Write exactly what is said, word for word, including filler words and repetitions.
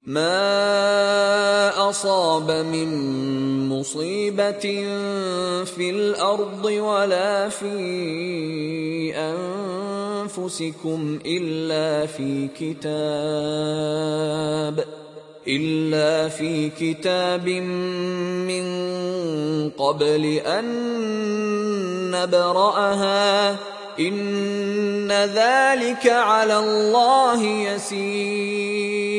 ما أصاب من مصيبة في الأرض ولا في أنفسكم إلا في كتاب إلا في كتاب من قبل أن نبرأها إن ذلك على الله يسير.